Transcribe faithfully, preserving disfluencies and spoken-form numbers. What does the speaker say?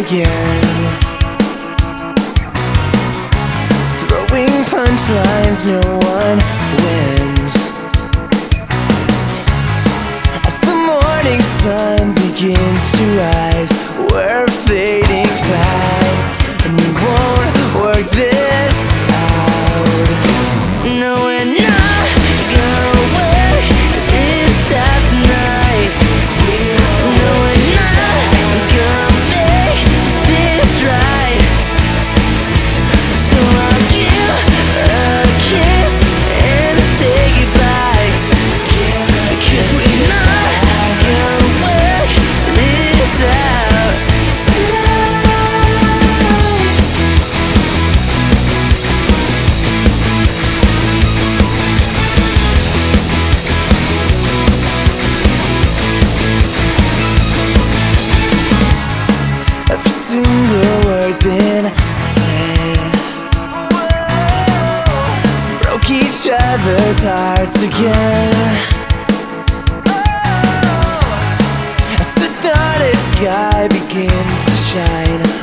again, throwing punchlines, no one wins. As the morning sun begins to rise, we're fading fast, and we won't work this out. No, we're not gonna work this out tonight. No, we're not gonna make this right. So I'll give a kiss and say goodbye, 'cause we're not gonna work this out tonight. Every single word's been said, broke each other's hearts again. As the starlit sky begins to shine,